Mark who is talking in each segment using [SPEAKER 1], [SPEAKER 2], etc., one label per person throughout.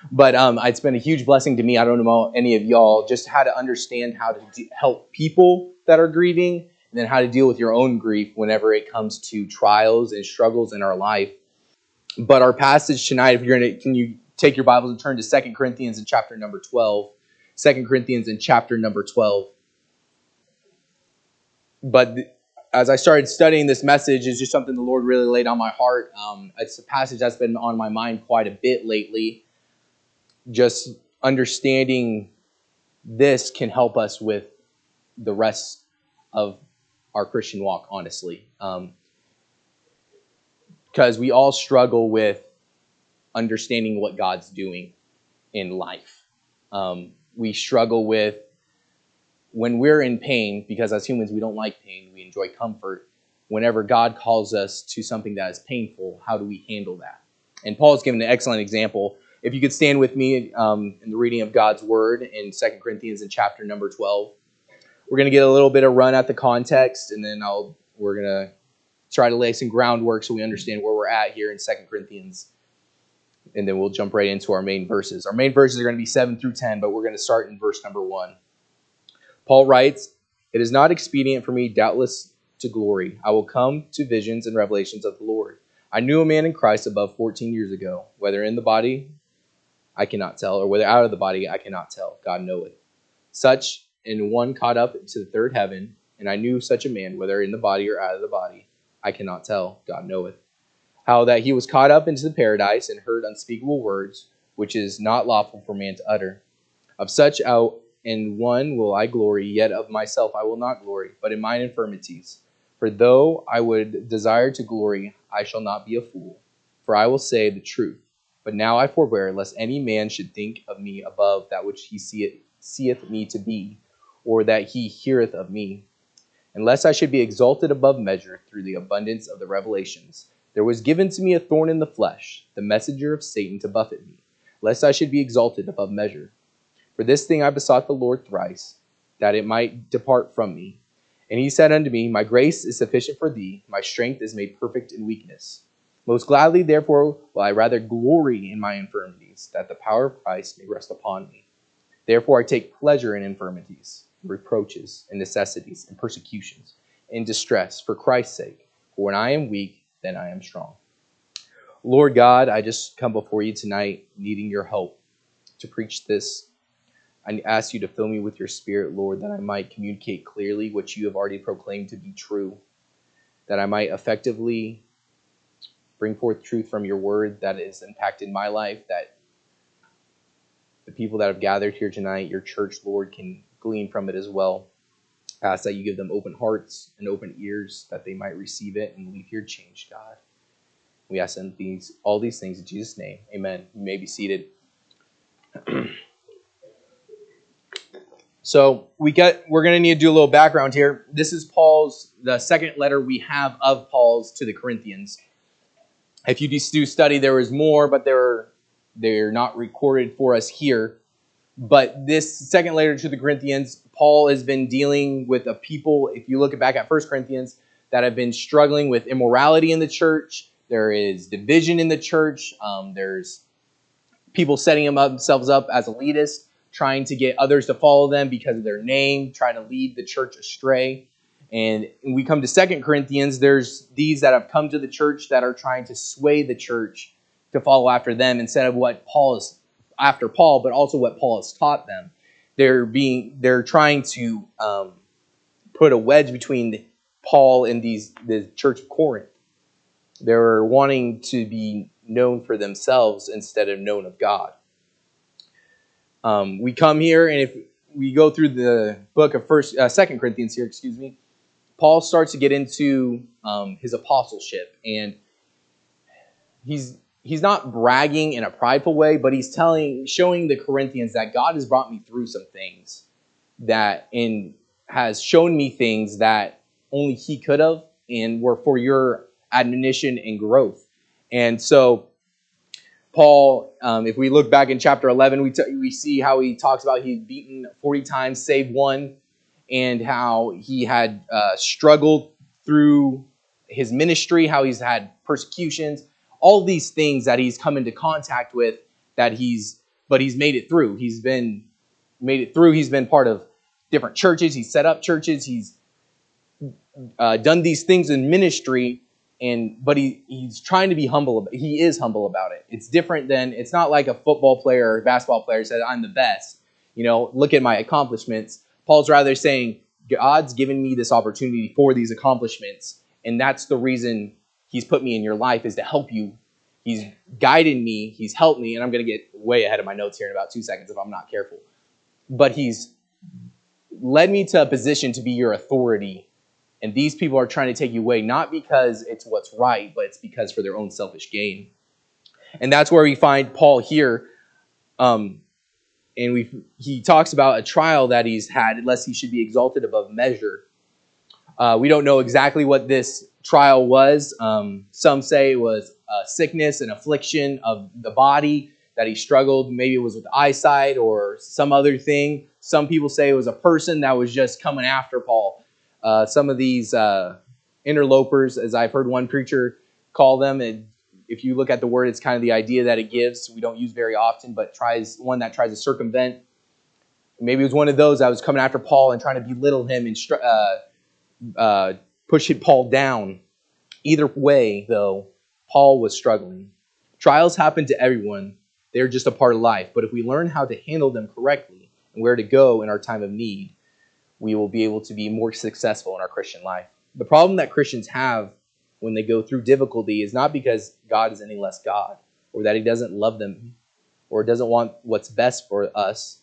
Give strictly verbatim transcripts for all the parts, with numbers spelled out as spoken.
[SPEAKER 1] But um, it's been a huge blessing to me. I don't know any of y'all, just how to understand how to de- help people that are grieving, and then how to deal with your own grief whenever it comes to trials and struggles in our life. But our passage tonight, if you're gonna, can you take your Bibles and turn to Second Corinthians in chapter number twelve? Second Corinthians in chapter number twelve. But th- as I started studying this message, it's just something the Lord really laid on my heart. Um, it's a passage that's been on my mind quite a bit lately. Just understanding this can help us with the rest of our Christian walk, honestly. Um, because we all struggle with understanding what God's doing in life. Um, we struggle with when we're in pain, because as humans we don't like pain, we enjoy comfort. Whenever God calls us to something that is painful, how do we handle that? And Paul's given an excellent example. If you could stand with me um, in the reading of God's word in Second Corinthians in chapter number twelve. We're going to get a little bit of run at the context, and then I'll we're going to try to lay some groundwork so we understand where we're at here in Second Corinthians. And then we'll jump right into our main verses. Our main verses are going to be seven through ten, but we're going to start in verse number one. Paul writes, "It is not expedient for me, doubtless, to glory. I will come to visions and revelations of the Lord. I knew a man in Christ above fourteen years ago, whether in the body I cannot tell, or whether out of the body I cannot tell. God knoweth. Such and one caught up to the third heaven, and I knew such a man, whether in the body or out of the body, I cannot tell. God knoweth. How that he was caught up into the paradise and heard unspeakable words, which is not lawful for man to utter. Of such out in one will I glory, yet of myself I will not glory, but in mine infirmities. For though I would desire to glory, I shall not be a fool, for I will say the truth. But now I forbear, lest any man should think of me above that which he seeth, seeth me to be, or that he heareth of me. Unless I should be exalted above measure through the abundance of the revelations, there was given to me a thorn in the flesh, the messenger of Satan to buffet me, lest I should be exalted above measure. For this thing I besought the Lord thrice, that it might depart from me. And he said unto me, My grace is sufficient for thee, my strength is made perfect in weakness. Most gladly, therefore, will I rather glory in my infirmities, that the power of Christ may rest upon me. Therefore I take pleasure in infirmities, reproaches, and necessities, and persecutions, and distress, for Christ's sake. For when I am weak, then I am strong. Lord God, I just come before you tonight, needing your help to preach this. I ask you to fill me with your Spirit, Lord, that I might communicate clearly what you have already proclaimed to be true, that I might effectively bring forth truth from your word that has impacted my life, that the people that have gathered here tonight, your church, Lord, can glean from it as well. I ask that you give them open hearts and open ears, that they might receive it and leave here changed, God. We ask them these, all these things in Jesus' name. Amen. You may be seated. So we got, we're going to need to do a little background here. This is Paul's, the second letter we have of Paul's to the Corinthians. If you do study, there was more, but they're, they're not recorded for us here. But this second letter to the Corinthians, Paul has been dealing with a people, if you look back at First Corinthians, that have been struggling with immorality in the church. There is division in the church. Um, there's people setting themselves up as elitists, trying to get others to follow them because of their name, trying to lead the church astray. And when we come to Second Corinthians, there's these that have come to the church that are trying to sway the church to follow after them instead of what Paul is after Paul, but also what Paul has taught them. They're being they're trying to um, put a wedge between Paul and these the church of Corinth. They're wanting to be known for themselves instead of known of God. Um, we come here, and if we go through the book of First, uh, Second Corinthians here, excuse me, Paul starts to get into um, his apostleship, and he's he's not bragging in a prideful way, but he's telling, showing the Corinthians that God has brought me through some things that in has shown me things that only He could have, and were for your admonition and growth. And so Paul, um, if we look back in chapter eleven, we, t- we see how he talks about he'd beaten forty times, save one, and how he had uh, struggled through his ministry, how he's had persecutions, all these things that he's come into contact with, that he's but he's made it through. He's been made it through. He's been part of different churches. He's set up churches. He's uh, done these things in ministry, and but he he's trying to be humble. He is humble about it. It's different than, it's not like a football player or basketball player said, I'm the best. You know, look at my accomplishments. Paul's rather saying, God's given me this opportunity for these accomplishments, and that's the reason he's put me in your life, is to help you. He's guided me. He's helped me, and I'm going to get way ahead of my notes here in about two seconds if I'm not careful. But he's led me to a position to be your authority, and these people are trying to take you away, not because it's what's right, but it's because for their own selfish gain. And that's where we find Paul here. Um, and we he talks about a trial that he's had, lest he should be exalted above measure. Uh, we don't know exactly what this trial was. Um, some say it was a sickness, an affliction of the body, that he struggled. Maybe it was with eyesight or some other thing. Some people say it was a person that was just coming after Paul. Uh, some of these uh, interlopers, as I've heard one preacher call them, and if you look at the word, it's kind of the idea that it gives. We don't use very often, but tries one that tries to circumvent. Maybe it was one of those that was coming after Paul and trying to belittle him and uh, uh, push Paul down. Either way, though, Paul was struggling. Trials happen to everyone. They're just a part of life. But if we learn how to handle them correctly and where to go in our time of need, we will be able to be more successful in our Christian life. The problem that Christians have when they go through difficulty is not because God is any less God, or that he doesn't love them, or doesn't want what's best for us,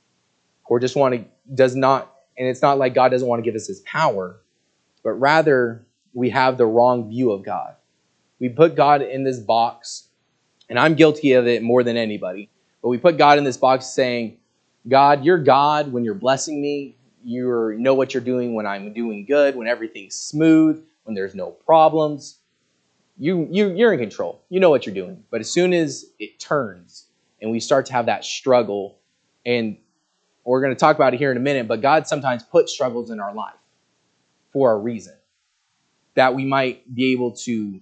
[SPEAKER 1] or just want to, does not, and it's not like God doesn't want to give us his power, but rather we have the wrong view of God. We put God in this box, and I'm guilty of it more than anybody, but we put God in this box saying, God, you're God when you're blessing me. You know what you're doing when I'm doing good, when everything's smooth, when there's no problems. You, you, you're in control. You know what you're doing. But as soon as it turns and we start to have that struggle, and we're going to talk about it here in a minute, but God sometimes puts struggles in our life for a reason, that we might be able to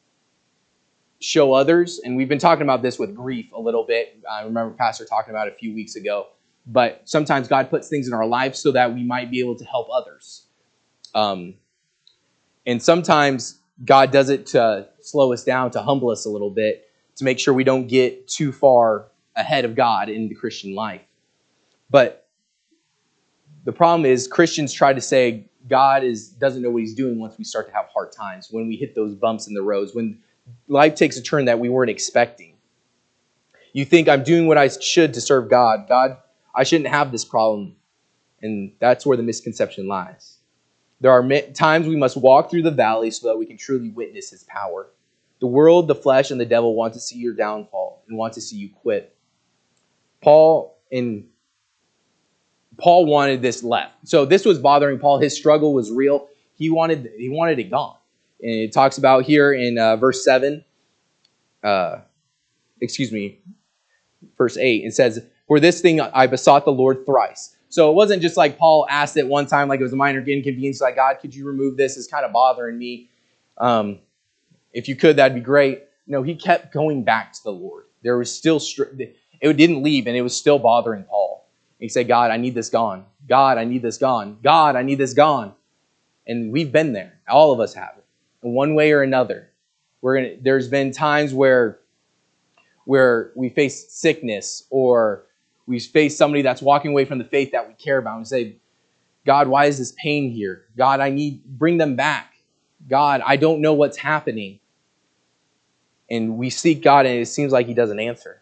[SPEAKER 1] show others. And we've been talking about this with grief a little bit. I remember Pastor talking about it a few weeks ago. But sometimes God puts things in our life so that we might be able to help others. Um, and sometimes God does it to slow us down, to humble us a little bit, to make sure we don't get too far ahead of God in the Christian life. But the problem is Christians try to say God is doesn't know what he's doing once we start to have hard times, when we hit those bumps in the roads, when life takes a turn that we weren't expecting. You think I'm doing what I should to serve God. God, I shouldn't have this problem. And that's where the misconception lies. There are times we must walk through the valley so that we can truly witness his power. The world, the flesh, and the devil want to see your downfall and want to see you quit. Paul and Paul wanted this left. So this was bothering Paul. His struggle was real. He wanted he wanted it gone. And it talks about here in uh, verse seven, uh, excuse me, verse eight. It says, for this thing I besought the Lord thrice. So it wasn't just like Paul asked it one time, like it was a minor inconvenience, like, God, could you remove this? It's kind of bothering me. Um, if you could, that'd be great. No, he kept going back to the Lord. There was still, it didn't leave, and it was still bothering Paul. He said, God, I need this gone. God, I need this gone. God, I need this gone. And we've been there. All of us have it. In one way or another. We're gonna, there's been times where, where we face sickness, or we face somebody that's walking away from the faith that we care about, and say, God, why is this pain here? God, I need, bring them back. God, I don't know what's happening. And we seek God, and it seems like he doesn't answer.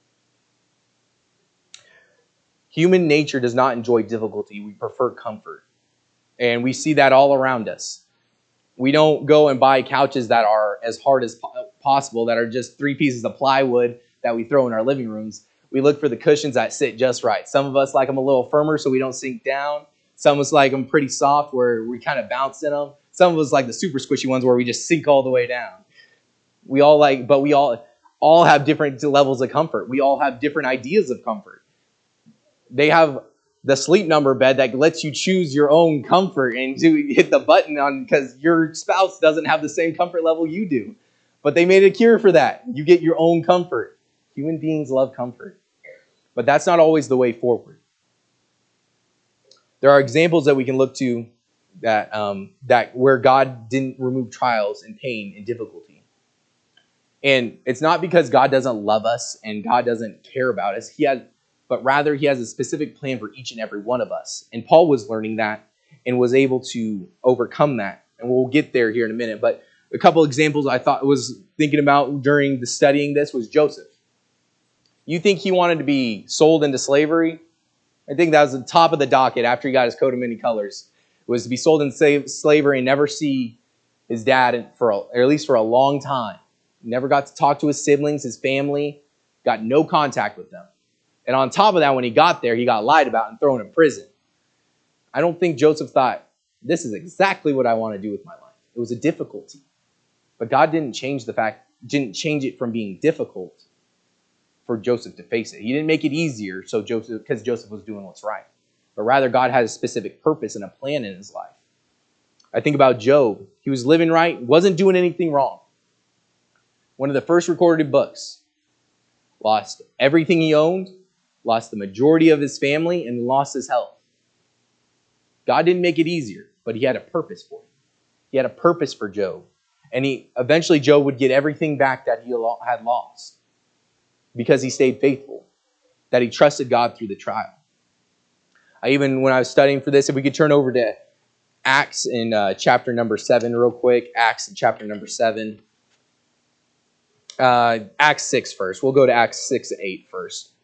[SPEAKER 1] Human nature does not enjoy difficulty. We prefer comfort. And we see that all around us. We don't go and buy couches that are as hard as possible, that are just three pieces of plywood that we throw in our living rooms. We look for the cushions that sit just right. Some of us like them a little firmer so we don't sink down. Some of us like them pretty soft where we kind of bounce in them. Some of us like the super squishy ones where we just sink all the way down. We all like, but we all all have different levels of comfort. We all have different ideas of comfort. They have the Sleep Number bed that lets you choose your own comfort and to hit the button on because your spouse doesn't have the same comfort level you do. But they made a cure for that. You get your own comfort. Human beings love comfort. But that's not always the way forward. There are examples that we can look to that um, that where God didn't remove trials and pain and difficulty. And it's not because God doesn't love us and God doesn't care about us. He has, but rather he has a specific plan for each and every one of us. And Paul was learning that and was able to overcome that. And we'll get there here in a minute. But a couple examples I thought was thinking about during the studying this was Joseph. You think he wanted to be sold into slavery? I think that was the top of the docket after he got his coat of many colors, was to be sold into slavery and never see his dad for, a, or at least for a long time. Never got to talk to his siblings, his family, got no contact with them. And on top of that, when he got there, he got lied about and thrown in prison. I don't think Joseph thought, this is exactly what I want to do with my life. It was a difficulty. But God didn't change the fact, didn't change it from being difficult for Joseph to face it. He didn't make it easier so Joseph, because Joseph was doing what's right. But rather, God had a specific purpose and a plan in his life. I think about Job. He was living right, wasn't doing anything wrong. One of the first recorded books. Lost everything he owned, lost the majority of his family, and lost his health. God didn't make it easier, but he had a purpose for him. He had a purpose for Job. And he eventually Job would get everything back that he had lost because he stayed faithful, that he trusted God through the trial. I even, when I was studying for this, if we could turn over to Acts in uh, chapter number seven real quick. Acts in chapter number seven. Uh, Acts six first. We'll go to Acts six and eight first.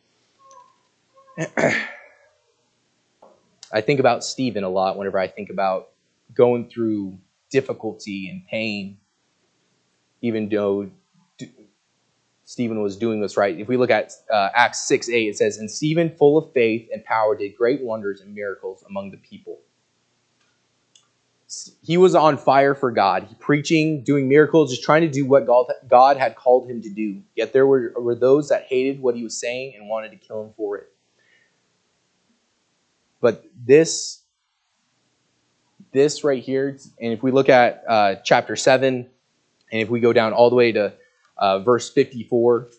[SPEAKER 1] I think about Stephen a lot whenever I think about going through difficulty and pain, even though Stephen was doing what's right. If we look at uh, Acts six eight, it says, "And Stephen, full of faith and power, did great wonders and miracles among the people." He was on fire for God, preaching, doing miracles, just trying to do what God had called him to do. Yet there were, were those that hated what he was saying and wanted to kill him for it. But this, this right here, and if we look at uh, chapter seven, and if we go down all the way to uh, verse fifty-four,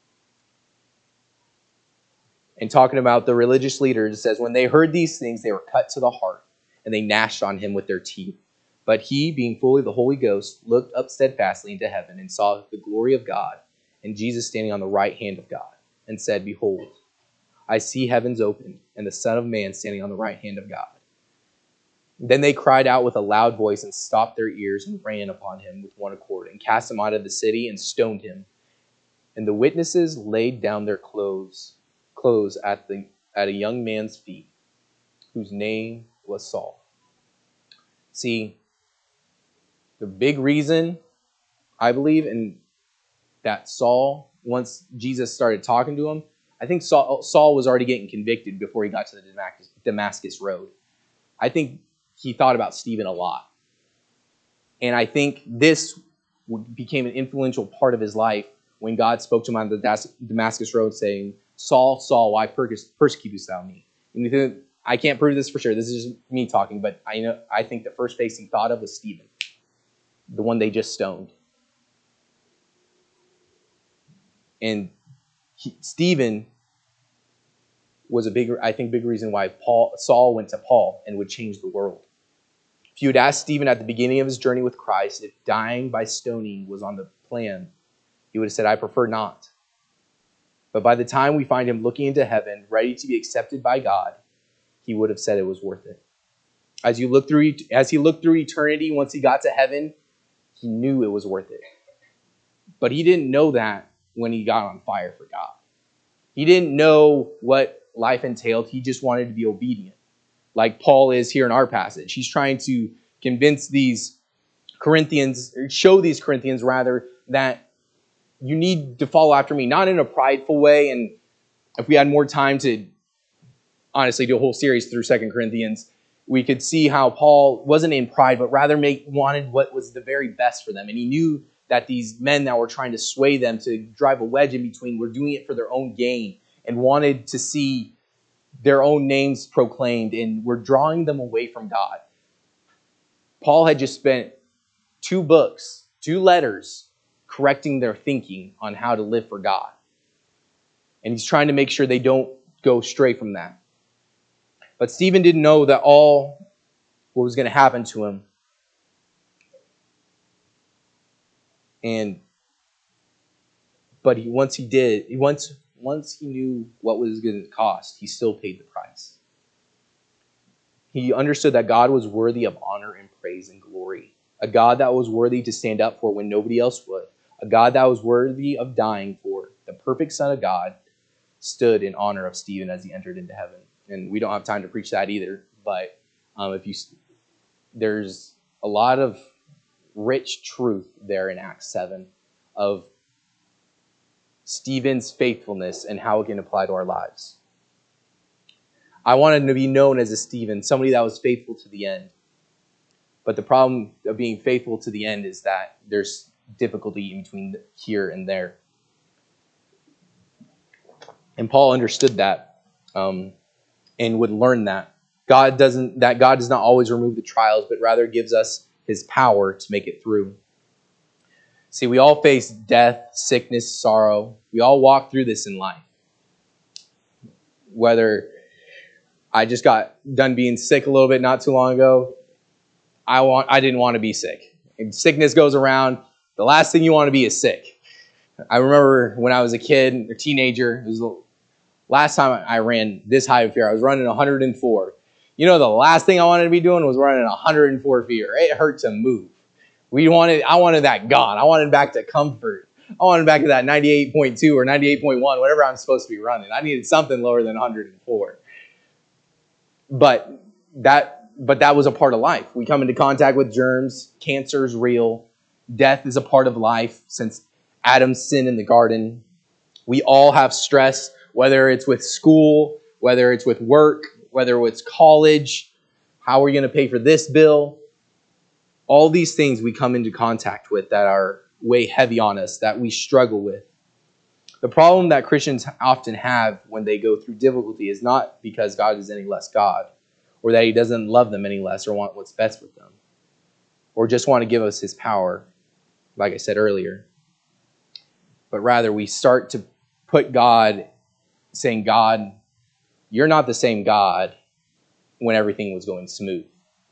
[SPEAKER 1] and talking about the religious leaders, it says, "When they heard these things, they were cut to the heart, and they gnashed on him with their teeth. But he, being full of the Holy Ghost, looked up steadfastly into heaven and saw the glory of God and Jesus standing on the right hand of God, and said, Behold, I see heavens opened, and the Son of Man standing on the right hand of God. Then they cried out with a loud voice and stopped their ears and ran upon him with one accord and cast him out of the city and stoned him. And the witnesses laid down their clothes, clothes at the at a young man's feet, whose name was Saul." See, the big reason, I believe, in that Saul, once Jesus started talking to him, I think Saul, Saul was already getting convicted before he got to the Damascus, Damascus Road. I think he thought about Stephen a lot. And I think this became an influential part of his life when God spoke to him on the Damascus Road saying, "Saul, Saul, why persecutest thou me?" And you think, I can't prove this for sure. This is just me talking, but I know I think the first face he thought of was Stephen, the one they just stoned. And he, Stephen was a big, I think, big reason why Paul Saul went to Paul and would change the world. If you had asked Stephen at the beginning of his journey with Christ if dying by stoning was on the plan, he would have said, "I prefer not." But by the time we find him looking into heaven, ready to be accepted by God, he would have said it was worth it. As you look through, as he looked through eternity, once he got to heaven, he knew it was worth it. But he didn't know that when he got on fire for God. He didn't know what life entailed. He just wanted to be obedient, like Paul is here in our passage. He's trying to convince these Corinthians, or show these Corinthians rather, that you need to follow after me, not in a prideful way. And if we had more time to honestly do a whole series through Second Corinthians, we could see how Paul wasn't in pride, but rather make, wanted what was the very best for them. And he knew that these men that were trying to sway them to drive a wedge in between were doing it for their own gain and wanted to see their own names proclaimed and were drawing them away from God. Paul had just spent two books, two letters, correcting their thinking on how to live for God. And he's trying to make sure they don't go stray from that. But Stephen didn't know that all what was going to happen to him. And but he, once he did, he once once he knew what was going to cost, he still paid the price. He understood that God was worthy of honor and praise and glory. A God that was worthy to stand up for when nobody else would. A God that was worthy of dying for. The perfect Son of God stood in honor of Stephen as he entered into heaven. And we don't have time to preach that either. But um, if you, there's a lot of rich truth there in Acts seven of Stephen's faithfulness and how it can apply to our lives. I wanted to be known as a Stephen, somebody that was faithful to the end. But the problem of being faithful to the end is that there's difficulty in between here and there. And Paul understood that um, and would learn that. God doesn't, that God does not always remove the trials, but rather gives us his power to make it through. See, we all face death, sickness, sorrow. We all walk through this in life. Whether I just got done being sick a little bit not too long ago, I want I didn't want to be sick. And sickness goes around. The last thing you want to be is sick. I remember when I was a kid, a teenager, it was the last time I ran this high of fear. I was running one hundred four. You know, the last thing I wanted to be doing was running one hundred four feet. It hurt to move. We wanted, I wanted that gone. I wanted back to comfort. I wanted back to that ninety-eight point two or ninety-eight point one, whatever I'm supposed to be running. I needed something lower than one hundred four. But that, but that was a part of life. We come into contact with germs. Cancer is real. Death is a part of life since Adam's sin in the garden. We all have stress, whether it's with school, whether it's with work, whether it's college. How are we going to pay for this bill? All these things we come into contact with that are weigh heavy on us, that we struggle with. The problem that Christians often have when they go through difficulty is not because God is any less God, or that he doesn't love them any less or want what's best with them, or just want to give us his power, like I said earlier. But rather we start to put God, saying, God, you're not the same God when everything was going smooth.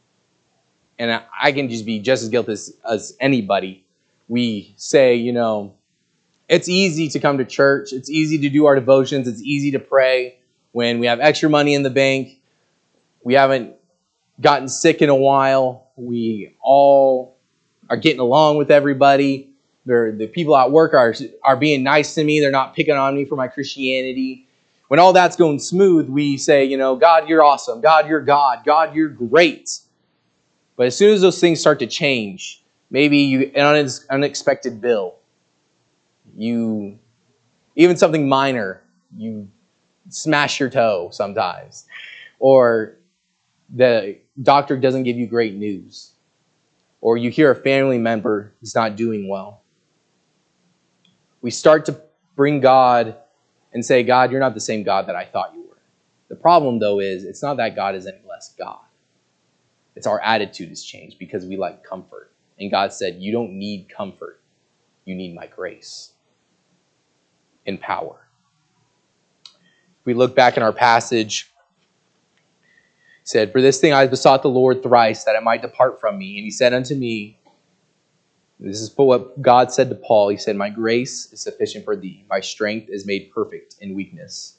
[SPEAKER 1] And I can just be just as guilty as, as anybody. We say, you know, it's easy to come to church. It's easy to do our devotions. It's easy to pray when we have extra money in the bank. We haven't gotten sick in a while. We all are getting along with everybody. They're, the people at work are, are being nice to me. They're not picking on me for my Christianity. When all that's going smooth, we say, you know, God, you're awesome. God, you're God. God, you're great. But as soon as those things start to change, maybe you an unexpected bill, you even something minor, you smash your toe sometimes, or the doctor doesn't give you great news, or you hear a family member is not doing well. We start to bring God and say, God, you're not the same God that I thought you were. The problem, though, is it's not that God is any less God. It's our attitude has changed because we like comfort. And God said, you don't need comfort. You need my grace and power. If we look back in our passage, it said, for this thing I besought the Lord thrice, that it might depart from me. And he said unto me, this is what God said to Paul. He said, my grace is sufficient for thee. My strength is made perfect in weakness.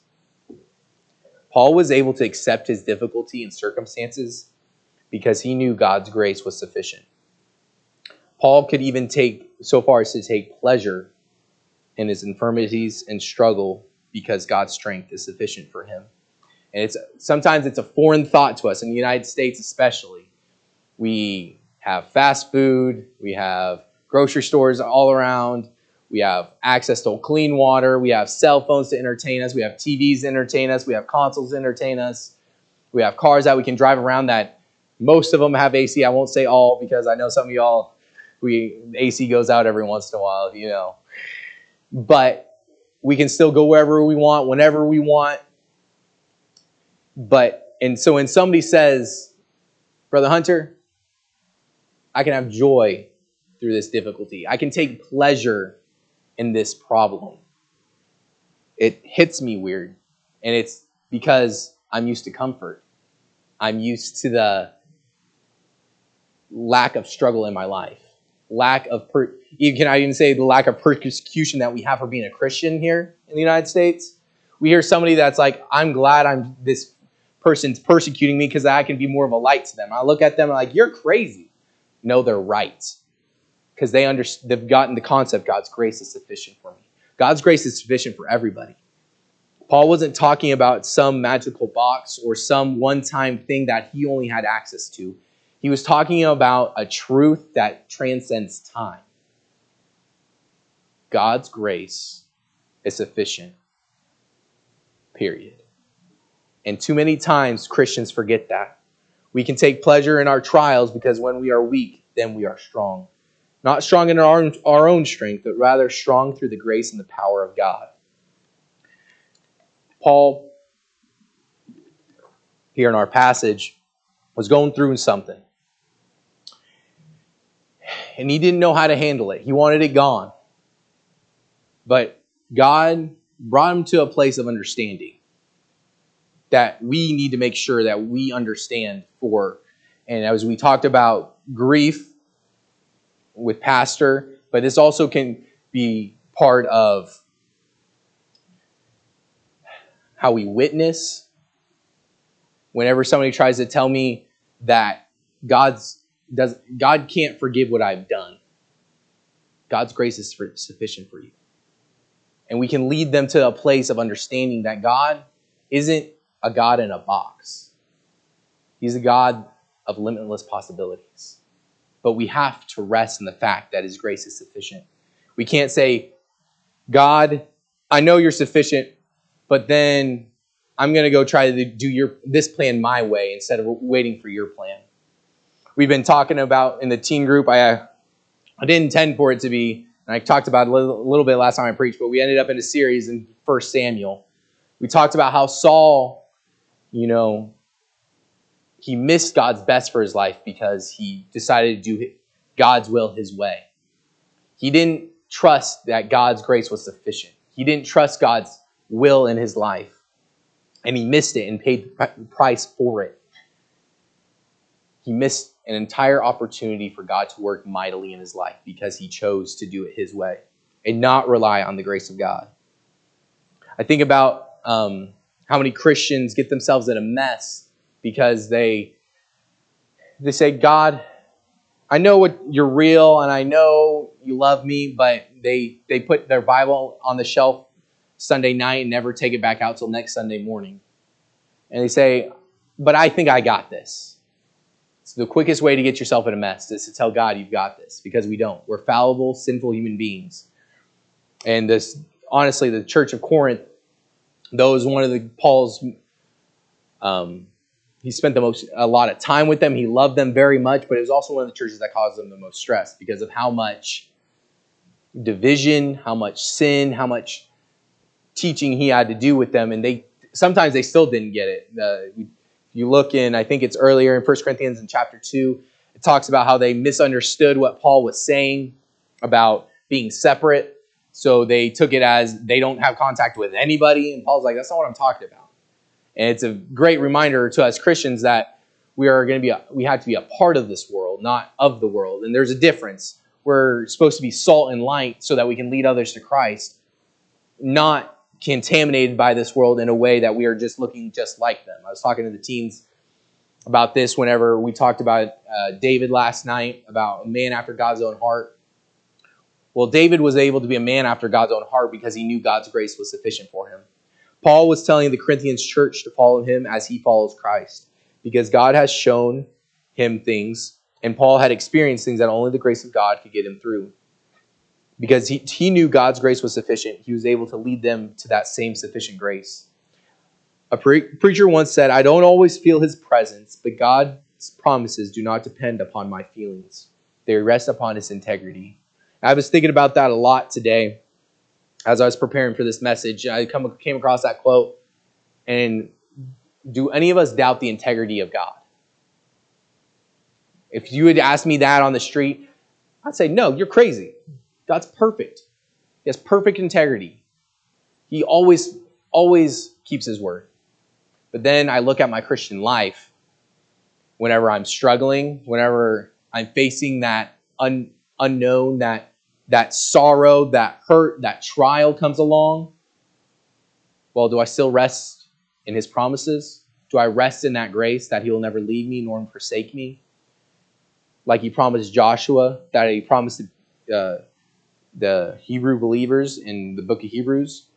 [SPEAKER 1] Paul was able to accept his difficulty and circumstances because he knew God's grace was sufficient. Paul could even take so far as to take pleasure in his infirmities and struggle because God's strength is sufficient for him. And it's sometimes it's a foreign thought to us, in the United States especially. We have fast food, we have grocery stores all around, we have access to clean water, we have cell phones to entertain us, we have T Vs to entertain us, we have consoles to entertain us, we have cars that we can drive around that most of them have A C. I won't say all because I know some of y'all, we A C goes out every once in a while, you know. But we can still go wherever we want, whenever we want. But, and so when somebody says, Brother Hunter, I can have joy through this difficulty. I can take pleasure in this problem. It hits me weird. And it's because I'm used to comfort. I'm used to the lack of struggle in my life. Lack of, per- can I even say the lack of persecution that we have for being a Christian here in the United States? We hear somebody that's like, I'm glad I'm this person's persecuting me because I can be more of a light to them. I look at them and I'm like, you're crazy. No, they're right. Because they under, they've gotten the concept God's grace is sufficient for me. God's grace is sufficient for everybody. Paul wasn't talking about some magical box or some one-time thing that he only had access to. He was talking about a truth that transcends time. God's grace is sufficient. Period. And too many times Christians forget that. We can take pleasure in our trials because when we are weak, then we are strong. Not strong in our own, our own strength, but rather strong through the grace and the power of God. Paul, here in our passage, was going through something. And he didn't know how to handle it. He wanted it gone. But God brought him to a place of understanding that we need to make sure that we understand for. And as we talked about grief with Pastor, but this also can be part of how we witness. Whenever somebody tries to tell me that God's does God can't forgive what I've done, God's grace is for, sufficient for you. And we can lead them to a place of understanding that God isn't a God in a box. He's a God of limitless possibilities. But we have to rest in the fact that His grace is sufficient. We can't say, God, I know you're sufficient, but then I'm going to go try to do your this plan my way instead of waiting for your plan. We've been talking about in the teen group, I, I didn't intend for it to be, and I talked about it a little, a little bit last time I preached, but we ended up in a series in First Samuel. We talked about how Saul, you know, he missed God's best for his life because he decided to do God's will his way. He didn't trust that God's grace was sufficient. He didn't trust God's will in his life. And he missed it and paid the price for it. He missed an entire opportunity for God to work mightily in his life because he chose to do it his way and not rely on the grace of God. I think about um, how many Christians get themselves in a mess because they they say, God, I know what you're real and I know you love me, but they they put their Bible on the shelf Sunday night and never take it back out till next Sunday morning. And they say, but I think I got this. So the quickest way to get yourself in a mess is to tell God you've got this, because we don't. We're fallible, sinful human beings. And this, honestly, the Church of Corinth, though was one of the Paul's, um, he spent the most a lot of time with them. He loved them very much, but it was also one of the churches that caused them the most stress because of how much division, how much sin, how much teaching he had to do with them, and they sometimes they still didn't get it. Uh, you look in, I think it's earlier in First Corinthians in chapter two, it talks about how they misunderstood what Paul was saying about being separate. So they took it as they don't have contact with anybody. And Paul's like, that's not what I'm talking about. And it's a great reminder to us Christians that we are going to be, a, we have to be a part of this world, not of the world. And there's a difference. We're supposed to be salt and light so that we can lead others to Christ, not contaminated by this world in a way that we are just looking just like them. I was talking to the teens about this whenever we talked about uh, David last night, about a man after God's own heart. Well, David was able to be a man after God's own heart because he knew God's grace was sufficient for him. Paul was telling the Corinthians church to follow him as he follows Christ, because God has shown him things, and Paul had experienced things that only the grace of God could get him through. Because he, he knew God's grace was sufficient, he was able to lead them to that same sufficient grace. A pre- preacher once said, I don't always feel his presence, but God's promises do not depend upon my feelings. They rest upon his integrity. I was thinking about that a lot today as I was preparing for this message. I come, came across that quote, and do any of us doubt the integrity of God? If you had asked me that on the street, I'd say, no, you're crazy. God's perfect. He has perfect integrity. He always, always keeps his word. But then I look at my Christian life, whenever I'm struggling, whenever I'm facing that un, unknown, that, that sorrow, that hurt, that trial comes along, well, do I still rest in his promises? Do I rest in that grace that he will never leave me nor forsake me? Like he promised Joshua, that he promised uh, the Hebrew believers in the book of Hebrews.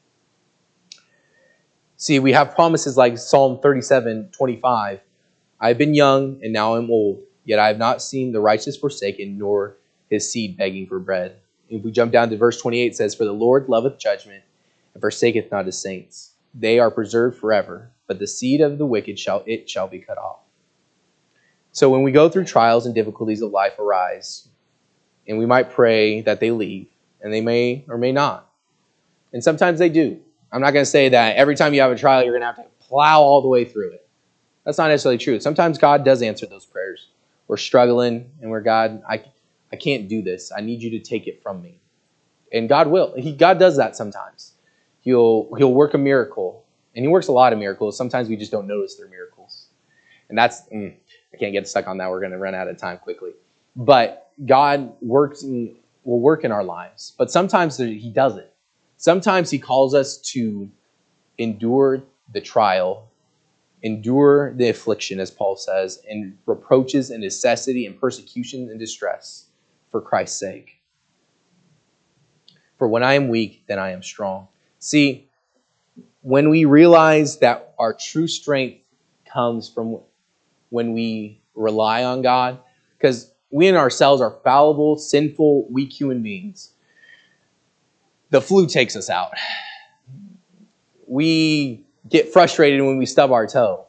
[SPEAKER 1] See, we have promises like Psalm thirty-seven twenty-five. I have been young and now I'm old, yet I have not seen the righteous forsaken, nor his seed begging for bread. If we jump down to verse twenty-eight, it says, for the Lord loveth judgment, and forsaketh not his saints. They are preserved forever, but the seed of the wicked shall it shall be cut off. So when we go through trials and difficulties of life arise, and we might pray that they leave, and they may or may not. And sometimes they do. I'm not going to say that every time you have a trial, you're going to have to plow all the way through it. That's not necessarily true. Sometimes God does answer those prayers. We're struggling, and we're, God, I, I can't do this. I need you to take it from me. And God will. He, God does that sometimes. He'll, he'll work a miracle. And he works a lot of miracles. Sometimes we just don't notice they're miracles. And that's, mm, I can't get stuck on that. We're going to run out of time quickly. But God works in, will work in our lives. But sometimes he doesn't. Sometimes he calls us to endure the trial, endure the affliction, as Paul says, and reproaches and necessity and persecution and distress for Christ's sake. For when I am weak, then I am strong. See, when we realize that our true strength comes from when we rely on God, because we in ourselves are fallible, sinful, weak human beings. The flu takes us out. We get frustrated when we stub our toe.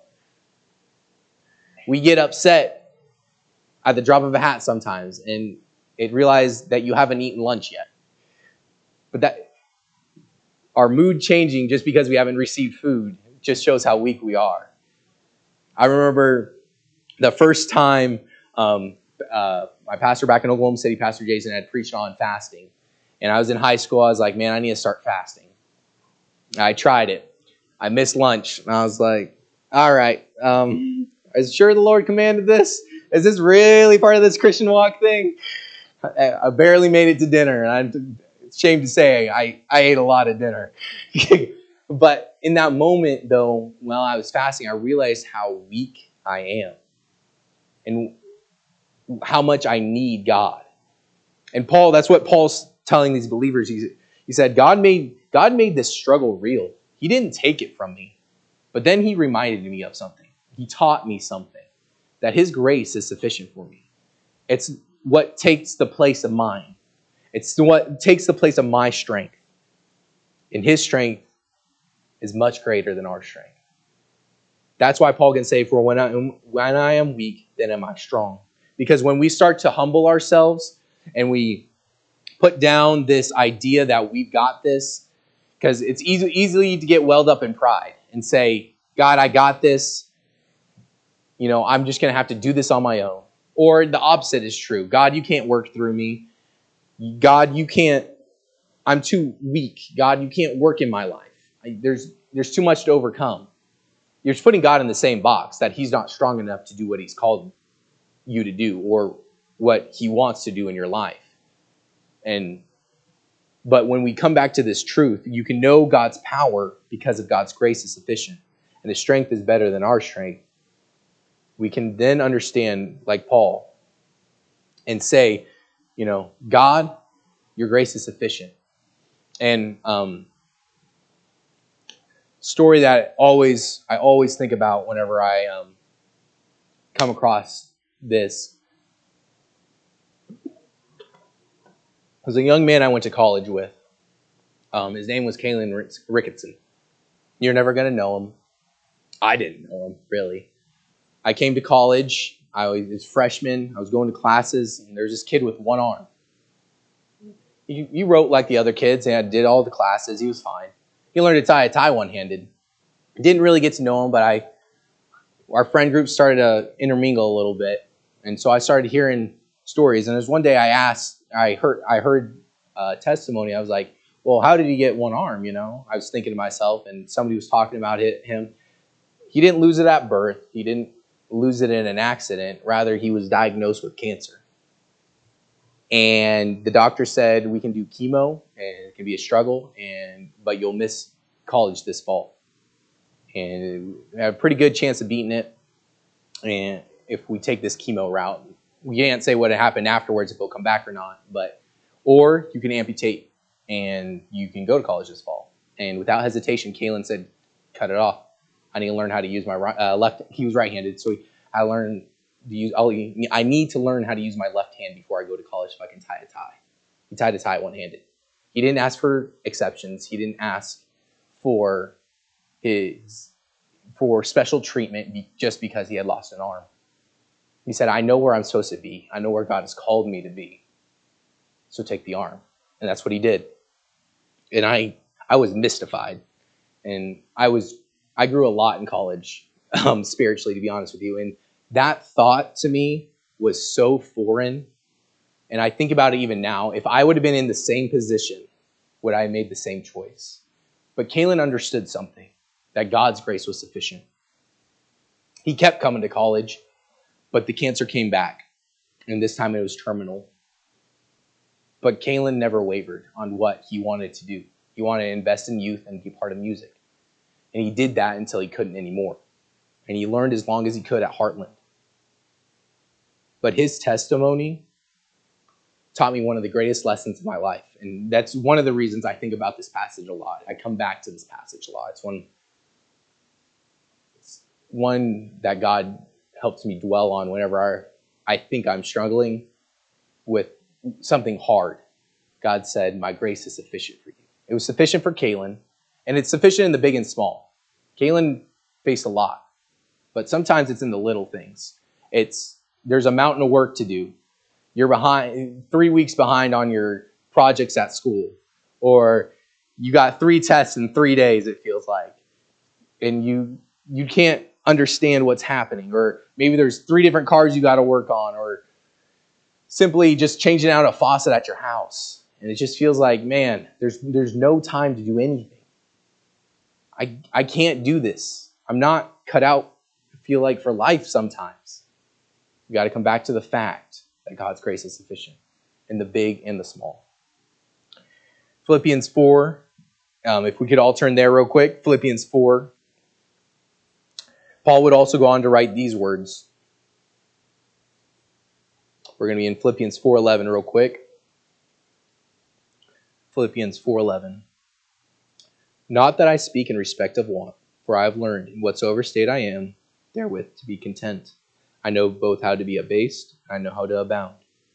[SPEAKER 1] We get upset at the drop of a hat sometimes and it realize that you haven't eaten lunch yet. But that our mood changing just because we haven't received food just shows how weak we are. I remember the first time um, uh, my pastor back in Oklahoma City, Pastor Jason, had preached on fasting. And I was in high school. I was like, man, I need to start fasting. I tried it. I missed lunch. And I was like, all right, um, is sure the Lord commanded this? Is this really part of this Christian walk thing? I, I barely made it to dinner. And I'm ashamed to say I, I ate a lot of dinner. But in that moment, though, while I was fasting, I realized how weak I am and how much I need God. And Paul, that's what Paul's telling these believers. He, he said, God made, God made this struggle real. He didn't take it from me. But then he reminded me of something. He taught me something. That his grace is sufficient for me. It's what takes the place of mine. It's what takes the place of my strength. And his strength is much greater than our strength. That's why Paul can say, for when I am, when I am weak, then am I strong. Because when we start to humble ourselves and we put down this idea that we've got this, because it's easy, easily to get welled up in pride and say, God, I got this. You know, I'm just going to have to do this on my own. Or the opposite is true. God, you can't work through me. God, you can't, I'm too weak. God, you can't work in my life. I, there's, there's too much to overcome. You're just putting God in the same box, that he's not strong enough to do what he's called you to do or what he wants to do in your life. And but when we come back to this truth, you can know God's power because of God's grace is sufficient. And his strength is better than our strength. We can then understand, like Paul, and say, you know, God, your grace is sufficient. And um, story that always I always think about whenever I um, come across this. There was a young man I went to college with. Um, his name was Kalen Ricketson. You're never going to know him. I didn't know him, really. I came to college. I was a freshman. I was going to classes, and there's this kid with one arm. He, he wrote like the other kids, and I did all the classes. He was fine. He learned to tie a tie one-handed. Didn't really get to know him, but I, our friend group started to intermingle a little bit, and so I started hearing stories. And there's one day I asked, I heard, I heard uh, testimony. I was like, "Well, how did he get one arm?" You know, I was thinking to myself, and somebody was talking about it, him. he didn't lose it at birth. He didn't lose it in an accident. Rather, he was diagnosed with cancer. And the doctor said, we can do chemo, and it can be a struggle, and but you'll miss college this fall. And we have a pretty good chance of beating it. And if we take this chemo route, we can't say what happened afterwards, if he'll come back or not. But or you can amputate, and you can go to college this fall. And without hesitation, Kalen said, cut it off. I need to learn how to use my right, uh, left. He was right-handed, so I learned to use. I'll, I need to learn how to use my left hand before I go to college so I can tie a tie. He tied a tie one-handed. He didn't ask for exceptions. He didn't ask for his for special treatment just because he had lost an arm. He said, I know where I'm supposed to be. I know where God has called me to be. So take the arm. And that's what he did. And I I was mystified. And I was I grew a lot in college, um, spiritually, to be honest with you. And that thought to me was so foreign. And I think about it even now. If I would have been in the same position, would I have made the same choice? But Kalen understood something, that God's grace was sufficient. He kept coming to college, but the cancer came back. And this time it was terminal. But Kalen never wavered on what he wanted to do. He wanted to invest in youth and be part of music. And he did that until he couldn't anymore. And he learned as long as he could at Heartland. But his testimony taught me one of the greatest lessons of my life. And that's one of the reasons I think about this passage a lot. I come back to this passage a lot. It's one, it's one that God helps me dwell on whenever I, I think I'm struggling with something hard. God said, my grace is sufficient for you. It was sufficient for Kalen, and it's sufficient in the big and small. Kalen faced a lot, but sometimes it's in the little things. It's there's a mountain of work to do. You're behind, three weeks behind on your projects at school, or you got three tests in three days, it feels like, and you you can't understand what's happening, or maybe there's three different cars you got to work on, or simply just changing out a faucet at your house. And it just feels like, man, there's there's no time to do anything. I I can't do this. I'm not cut out, I feel like, for life sometimes. You got to come back to the fact that God's grace is sufficient in the big and the small. Philippians four, um, if we could all turn there real quick. Philippians four. Paul would also go on to write these words. We're going to be in Philippians four eleven real quick. Philippians four eleven. Not that I speak in respect of want, for I have learned in whatsoever state I am, therewith to be content. I know both how to be abased, and I know how to abound.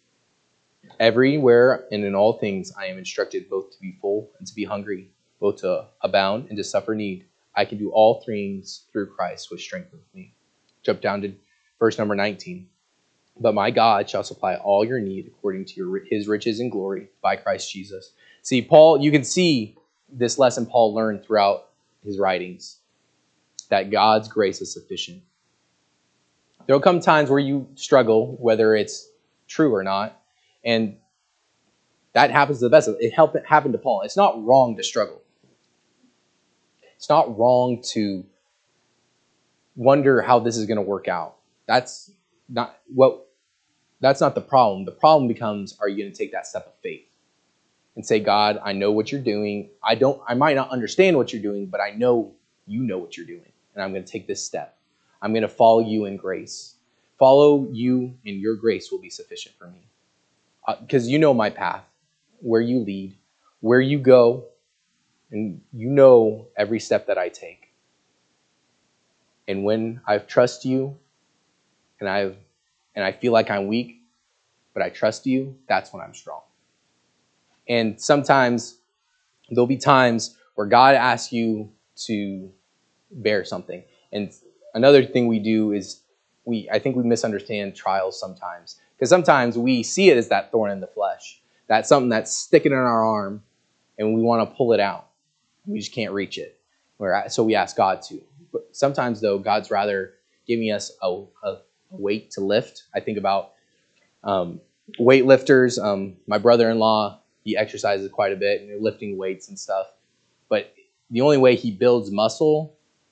[SPEAKER 1] Everywhere and in all things I am instructed both to be full and to be hungry, both to abound and to suffer need. I can do all things through Christ, which strengthens me. Jump down to verse number nineteen. But my God shall supply all your need according to your, his riches and glory by Christ Jesus. See, Paul, you can see this lesson Paul learned throughout his writings, that God's grace is sufficient. There will come times where you struggle, whether it's true or not, and that happens to the best. It happened to Paul. It's not wrong to struggle. It's not wrong to wonder how this is going to work out. That's not what. That's not the problem. The problem becomes, are you going to take that step of faith and say, God, I know what you're doing. I don't. I might not understand what you're doing, but I know you know what you're doing, and I'm going to take this step. I'm going to follow you in grace. Follow you, and your grace will be sufficient for me. Because uh, you know my path, where you lead, where you go, and you know every step that I take. And when I trust you, and I and I feel like I'm weak, but I trust you, that's when I'm strong. And sometimes there'll be times where God asks you to bear something. And another thing we do is we I think we misunderstand trials sometimes. Because sometimes we see it as that thorn in the flesh. That's something that's sticking in our arm, and we want to pull it out. We just can't reach it. So we ask God to. But sometimes, though, God's rather giving us a, a weight to lift. I think about um, weightlifters. Um, my brother-in-law, he exercises quite a bit, and lifting weights and stuff. But the only way he builds muscle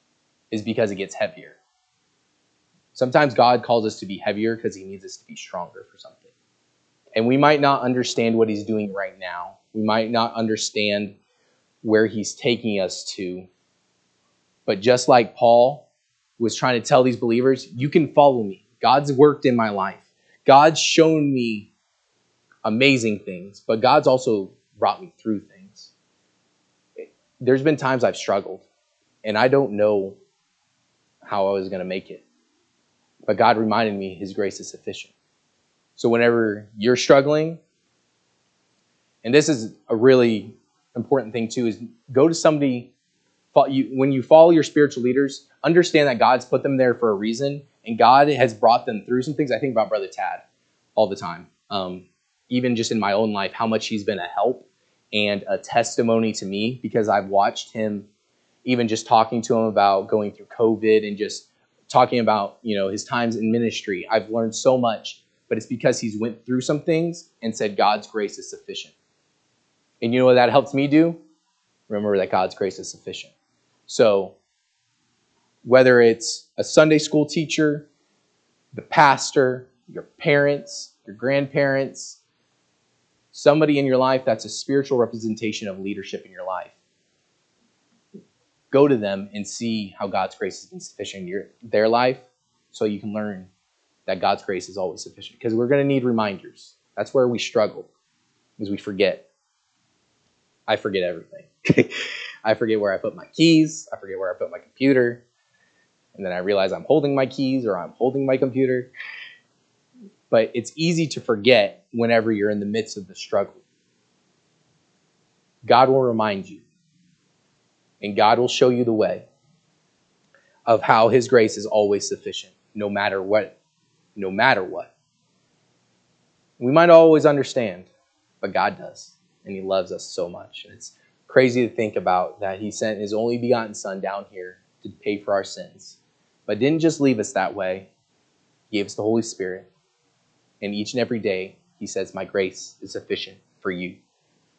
[SPEAKER 1] is because it gets heavier. Sometimes God calls us to be heavier because he needs us to be stronger for something. And we might not understand what he's doing right now. We might not understand where he's taking us to. But just like Paul was trying to tell these believers, you can follow me. God's worked in my life. God's shown me amazing things, but God's also brought me through things. There's been times I've struggled, and I don't know how I was going to make it. But God reminded me his grace is sufficient. So whenever you're struggling, and this is a really important thing too, is go to somebody, when you follow your spiritual leaders, understand that God's put them there for a reason, and God has brought them through some things. I think about Brother Tad all the time. Um, even just in my own life, how much he's been a help and a testimony to me, because I've watched him, even just talking to him about going through COVID and just talking about, you know, his times in ministry. I've learned so much, but it's because he's went through some things and said God's grace is sufficient. And you know what that helps me do? Remember that God's grace is sufficient. So whether it's a Sunday school teacher, the pastor, your parents, your grandparents, somebody in your life that's a spiritual representation of leadership in your life, go to them and see how God's grace has been sufficient in your, their life, so you can learn that God's grace is always sufficient. Because we're going to need reminders. That's where we struggle, because we forget. I forget everything. I forget where I put my keys. I forget where I put my computer. And then I realize I'm holding my keys or I'm holding my computer. But it's easy to forget whenever you're in the midst of the struggle. God will remind you. And God will show you the way of how his grace is always sufficient, no matter what. No matter what. We might not always understand, but God does. And he loves us so much. And it's crazy to think about that he sent his only begotten son down here to pay for our sins. But didn't just leave us that way. He gave us the Holy Spirit. And each and every day, he says, my grace is sufficient for you.